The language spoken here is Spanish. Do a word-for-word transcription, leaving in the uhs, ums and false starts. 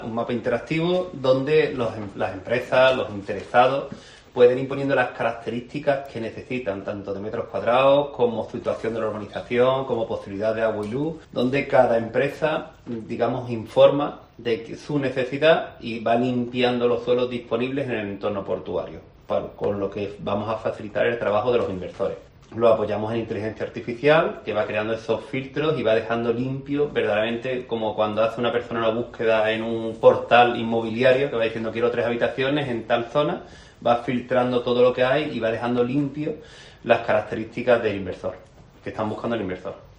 Un mapa interactivo donde los, las empresas, los interesados, pueden ir poniendo las características que necesitan, tanto de metros cuadrados, como situación de la urbanización, como posibilidad de agua y luz, donde cada empresa, digamos, informa de su necesidad y va limpiando los suelos disponibles en el entorno portuario, para, con lo que vamos a facilitar el trabajo de los inversores. Lo apoyamos en inteligencia artificial, que va creando esos filtros y va dejando limpio, verdaderamente, como cuando hace una persona una búsqueda en un portal inmobiliario, que va diciendo quiero tres habitaciones en tal zona, va filtrando todo lo que hay y va dejando limpio las características del inversor, que están buscando el inversor.